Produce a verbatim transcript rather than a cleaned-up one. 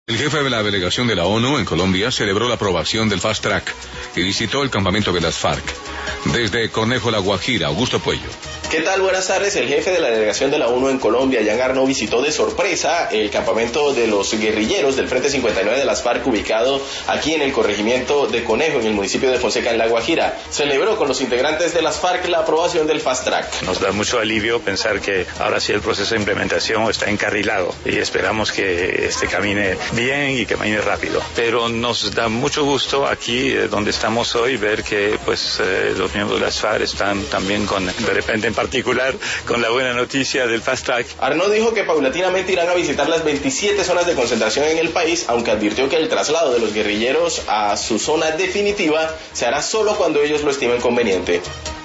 El jefe de la delegación de la ONU en Colombia celebró la aprobación del Fast Track y visitó el campamento de las FARC. Desde Conejo, La Guajira, Augusto Puello. ¿Qué tal? Buenas tardes. El jefe de la delegación de la ONU en Colombia, Jan Arnaud, visitó de sorpresa el campamento de los guerrilleros del Frente cincuenta y nueve de las FARC, ubicado aquí en el corregimiento de Conejo, en el municipio de Fonseca, en La Guajira. Celebró con los integrantes de las FARC la aprobación del Fast Track. Nos da mucho alivio pensar que ahora sí el proceso de implementación está encarrilado y esperamos que este camine bien y que camine rápido. Pero nos da mucho gusto aquí eh, donde estamos hoy ver que pues eh, los miembros de las FARC están también con, de repente en particular, con la buena noticia del Fast Track. Arnaud dijo que paulatinamente irán a visitar las veintisiete zonas de concentración en el país, aunque advirtió que el traslado de los guerrilleros a su zona definitiva se hará solo cuando ellos lo estimen conveniente.